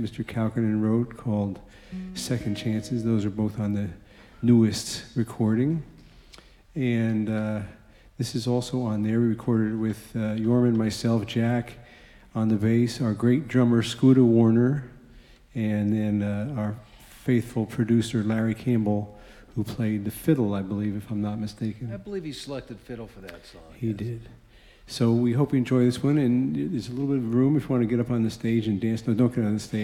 Mr. Calkinen wrote called Second Chances. Those are both on the newest recording. And this is also on there. We recorded it with Yorman, myself, Jack on the bass, our great drummer, Scooter Warner, and then our faithful producer, Larry Campbell, who played the fiddle, I believe, if I'm not mistaken. I believe he selected fiddle for that song. He did. So we hope you enjoy this one, and there's a little bit of room if you want to get up on the stage and dance. No, don't get on the stage.